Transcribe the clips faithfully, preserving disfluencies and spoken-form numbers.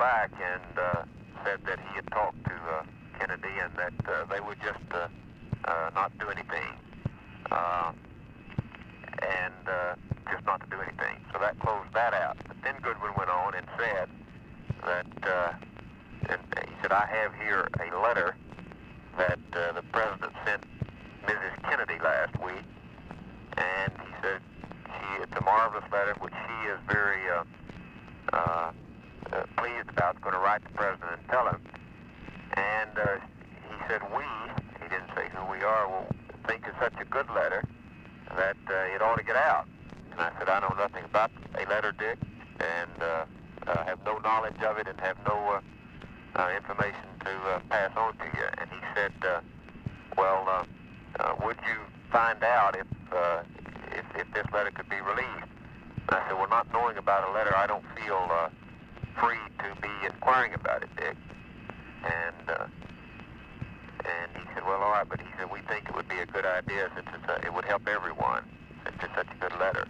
back and uh, said that he had talked to uh, Kennedy and that uh, they would just uh, uh, not do anything, uh, and uh, just not to do anything. So that closed that out. But then Goodwin went on and said that, uh, and he said, I have here a letter that uh, the president sent Missus Kennedy last week, and he said she, it's a marvelous letter, which she is very uh, uh, uh, pleased about, going to write the president and tell him. And uh, he said, we, he didn't say who we are, will think it's such a good letter that uh, it ought to get out. And I said, I know nothing about a letter, Dick, and uh, uh, have no knowledge of it and have no uh, uh, information to uh, pass on to you. And he said, uh, well, uh, uh, would you find out if, uh, if if this letter could be released? And I said, well, not knowing about a letter, I don't feel uh, free to be inquiring about it, Dick. And uh, and he said, well, all right, but he said, we think it would be a good idea since it's a, it would help everyone since it's such a good letter.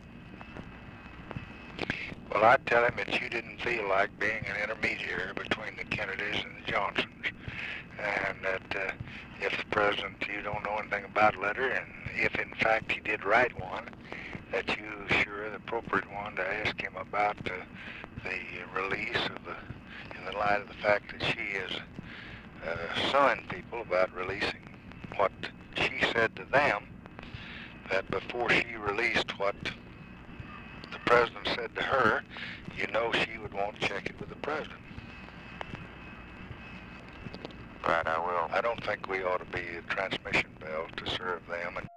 Well, I'd tell him that you didn't feel like being an intermediary between the Kennedys and the Johnsons, and that uh, if the president, you don't know anything about a letter, and if in fact he did write one, that you sure the appropriate one to ask him about the, the release of the, in the light of the fact that she is uh, suing people about releasing what she said to them, that before she released what the president said to her, you know she would want to check it with the president. Right, I will. I don't think we ought to be a transmission bell to serve them. And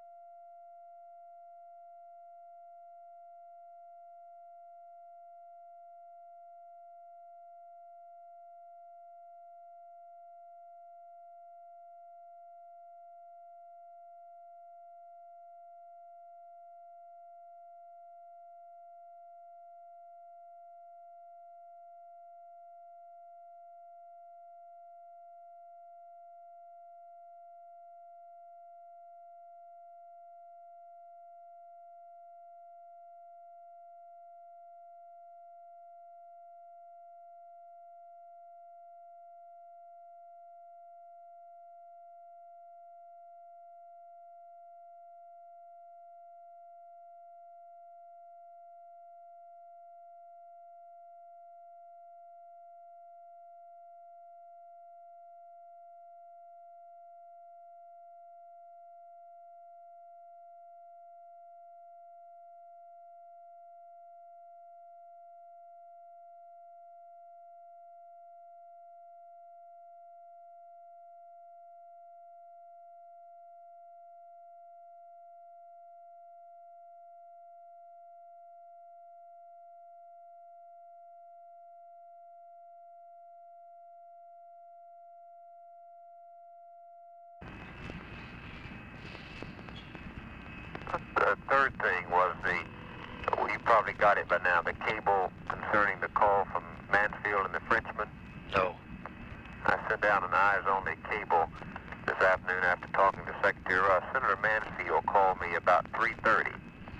The third thing was the, well, you probably got it by now, the cable concerning the call from Mansfield and the Frenchman. no. I sent down an eyes-only cable this afternoon after talking to Secretary Russ. Senator Mansfield called me about three thirty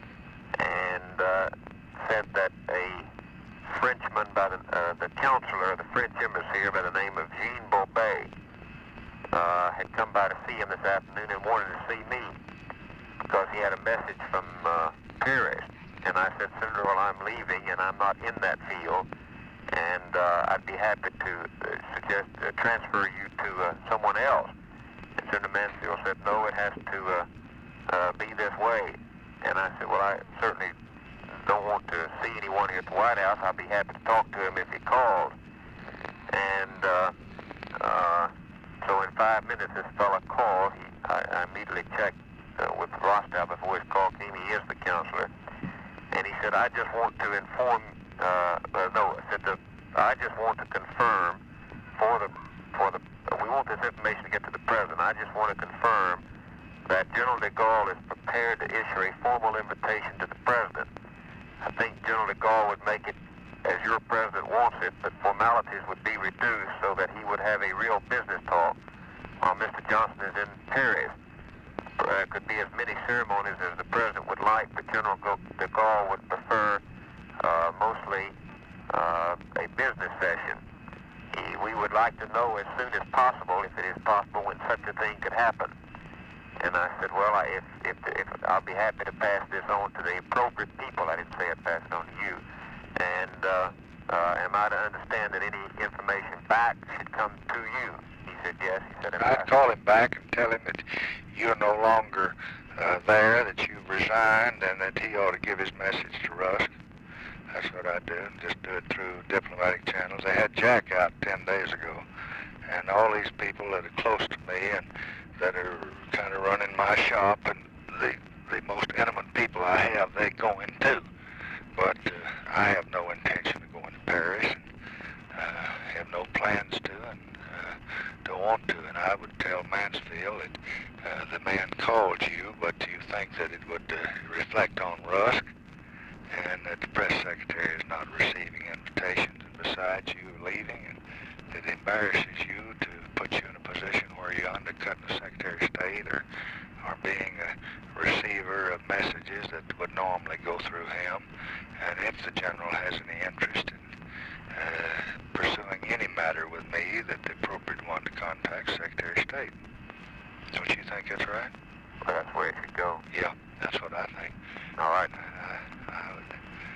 and uh, said that a Frenchman by the, uh, the counselor of the French embassy here by the name of Jean Bobet uh, had come by to see him this afternoon and wanted to see me because he had a message from uh, Paris. And I said, Senator, well, I'm leaving and I'm not in that field, and uh, I'd be happy to uh, suggest uh, transfer you to uh, someone else. And Senator Mansfield said, no, it has to uh, uh, be this way. And I said, well, I certainly don't want to see anyone here at the White House. I'll be happy to talk to him if he calls. And uh, uh, so in five minutes, this fella called. He, I, I immediately checked Uh, with Rostow before his call came. He is the counselor. And he said, I just want to inform, uh, uh, no, I said, the, I just want to confirm for the, for the, uh, we want this information to get to the president. I just want to confirm that General de Gaulle is prepared to issue a formal invitation to the president. I think General de Gaulle would make it as your president wants it, but formalities would be reduced so that he would have a real business talk while Mister Johnson is in Paris. Uh, could be as many ceremonies as the president would like, but General de Gaulle would prefer uh, mostly uh, a business session. He, we would like to know as soon as possible, if it is possible, when such a thing could happen. And I said, well, I, if, if, if I'll be happy to pass this on to the appropriate people. I didn't say I'd pass it on to you. And uh, uh, am I to understand that any information back should come to you? He said, yes. He said, I'd call him back and tell him that you're no longer uh, there, that you've resigned, and that he ought to give his message to Rusk. That's what I'd do, just do it through diplomatic channels. They had Jack out ten days ago, and all these people that are close to me and that are kind of running my shop, and the, the most intimate people I have, they go in too. But uh, I have no intention of going to Paris, and uh, have no plans to, and uh, don't want to. And I would tell Mansfield that uh, the man called you, but you think that it would uh, reflect on Rusk, and that the press secretary is not receiving invitations, and besides you leaving, and it embarrasses you to put you in a position where you're undercutting the Secretary of State, or, or being a receiver of messages that would normally go through him. And if the general has any interest in uh, pursuing any matter with me, that the appropriate one to contact Secretary of State. Don't you think that's right? Well, that's where it should go. Yeah, that's what I think. All right. Uh, I would,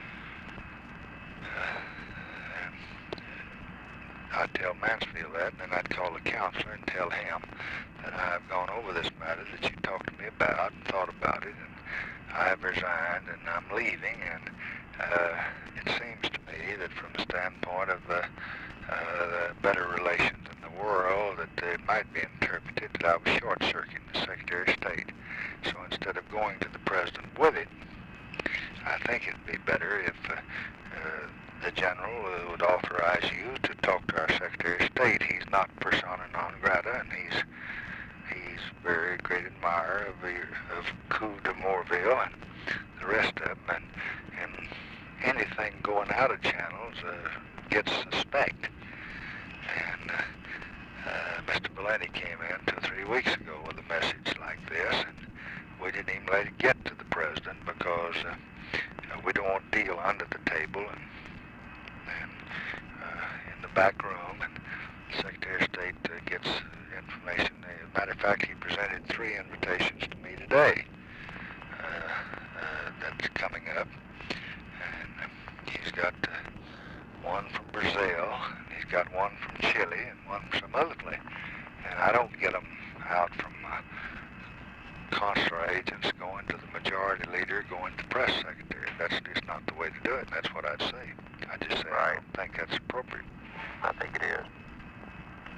uh, I'd tell Mansfield that, and then I'd call the counselor and tell him that I've gone over this matter that you talked to me about and thought about it, and I've resigned and I'm leaving, and uh, it seems to me that from the standpoint of uh, uh, the better relations in the world, that it might be interpreted that I was short-circuiting the Secretary of State. So instead of going to the President with it, I think it'd be better if uh, uh, the General uh, would authorize you to talk to our Secretary of State. He's not persona non grata, and he's he's a very great admirer of, the, of Coup de Morville and the rest of them. And, and anything going out of channels uh, gets suspect. And uh, uh, Mister Bellini came in two or three weeks ago with a message like this, and we didn't even let it get to the President because uh, uh, we don't want to deal under the table and, and uh, in the back room, and the Secretary of State uh, gets information. As a matter of fact, he presented three invitations to me today. Uh, uh, that's coming up, and uh, he's got uh, one from Brazil, and he's got one from Chile, and one from some other place. And I don't get them out from uh, consular agents going to the majority leader, going to press secretary. That's just not the way to do it. That's what I'd say. I just say Right. I don't think that's appropriate. I think it is.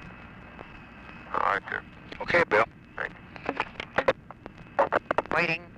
All right, sir. Okay, Bill. Thank you. Waiting.